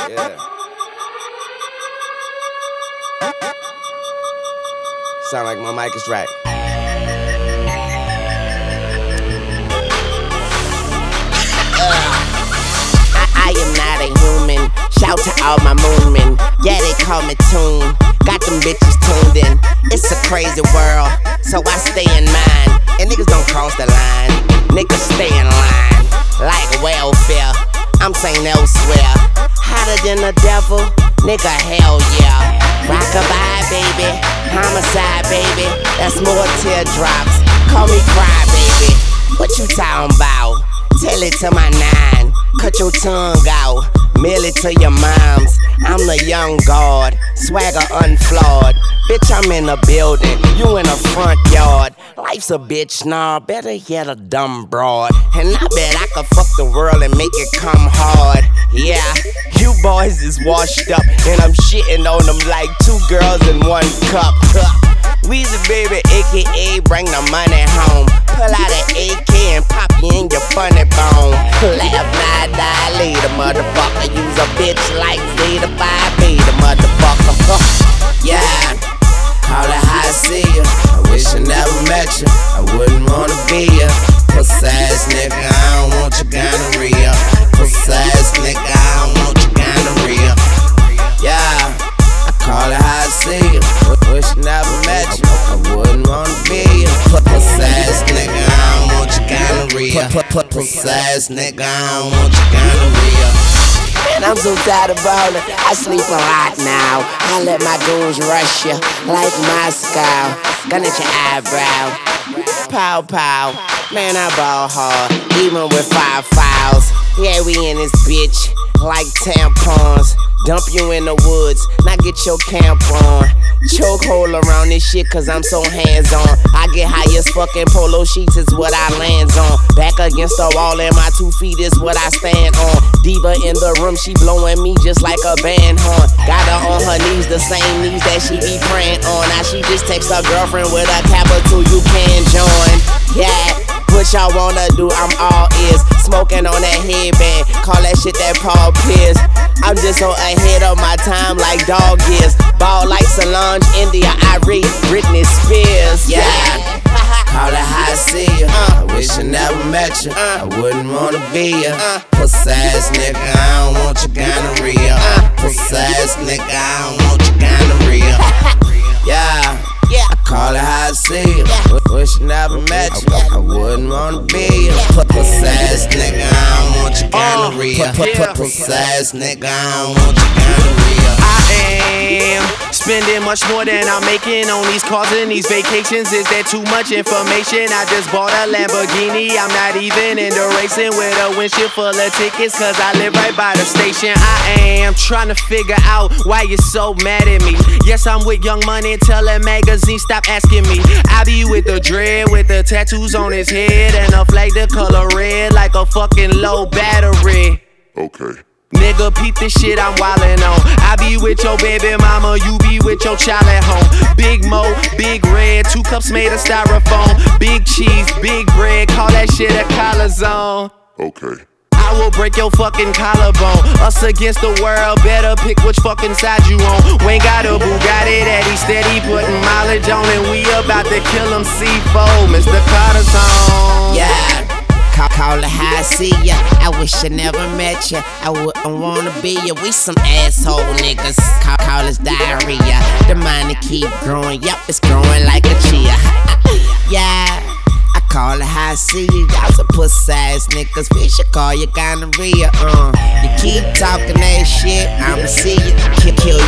Yeah. Sound like my mic is right. I am not a human. Shout to all my moonmen. Yeah, they call me Tune. Got them bitches tuned in. It's a crazy world, so I stay in mine. And niggas don't cross the line. Niggas stay in line. Like welfare, I'm saying elsewhere. Hotter than the devil, nigga, hell yeah. Rockabye, baby. Homicide, baby. That's more teardrops. Call me cry, baby. What you talking about? Tell it to my nine. Cut your tongue out. Mail it to your moms. I'm the young guard. Swagger unflawed. Bitch, I'm in the building. You in the front yard. Life's a bitch, nah. Better yet, a dumb broad. And I bet I could fuck the world and make it come hard. Yeah, you boys is washed up. And I'm shitting on them like two girls in one cup. Weezy baby, aka bring the money home. Pull out an AK and pop you in your funny bone. Laugh, not die later, motherfucker. Use a bitch like Zeta 5 beta, motherfucker. Yeah, call it how I see ya. I wish I never met you. I wouldn't wanna be ya. Pussy ass nigga, I don't want your gonorrhea. Pussy ass nigga, I don't want your gonorrhea. Yeah, I call it how I see ya. Wish I never met you. I wouldn't wanna be ya. Pussy ass nigga, I don't want your gonorrhea. Pussy ass nigga, I don't want your gonorrhea. Man, I'm so tired of ballin', I sleep a lot now. I let my goons rush ya like Moscow. Gun at your eyebrow. Pow pow. Man, I ball hard, even with 5 fouls. Yeah, we in this bitch like tampons. Dump you in the woods, now get your camp on. Chokehold around this shit cause I'm so hands-on. I get high as fucking polo sheets is what I lands on. Back against the wall and my 2 feet is what I stand on. Diva in the room, she blowing me just like a band horn. Got her on her knees, the same knees that she be praying on. Now she just text her girlfriend with a capital, you can join. Yeah, what y'all wanna do, I'm all ears. Smoking on that headband, call that shit that Paul Pierce. I'm just so ahead of my time like dog is. Ball like Solange, India, Irie, Britney Spears. Yeah, call it how I see ya. I wish I never met you. I wouldn't wanna be ya. Pussy ass nigga, I don't want your gonorrhea. Pussy ass nigga, I don't want your gonorrhea. Yeah, I call it how I see ya. Wish I never met you. I wouldn't wanna be ya. Pussy ass nigga, I don't want your gonorrhea. Pussy ass nigga, I don't want your gonorrhea. I am spending much more than I'm making on these cars and these vacations. Is there too much information? I just bought a Lamborghini. I'm not even into racing with a windshield full of tickets cause I live right by the station. I am trying to figure out why you're so mad at me. Yes, I'm with Young Money, tell that magazine stop asking me. I be with the dread, with the tattoos on his head and a flag the color red like a fucking low battery. Okay. Nigga, peep this shit I'm wildin' on. I be with your baby mama, you be with your child at home. Big Mo, Big Red, 2 cups made of styrofoam. Big cheese, big bread, call that shit a collar zone. Okay. I will break your fucking collarbone. Us against the world, better pick which fucking side you on. Wayne got a Bugatti that he steady putting mileage on. And we about to kill him C4, Mr. Carter Zone. Yeah, call it how I see ya. I wish I never met ya. I wouldn't wanna be ya. We some asshole niggas. Call us diarrhea. The money keep growing. Yup, it's growing like a chia. Yeah, I call it how I see ya. Y'all some pussy ass niggas. We should call you gonorrhea. You keep talking that shit, I'ma see ya. Kill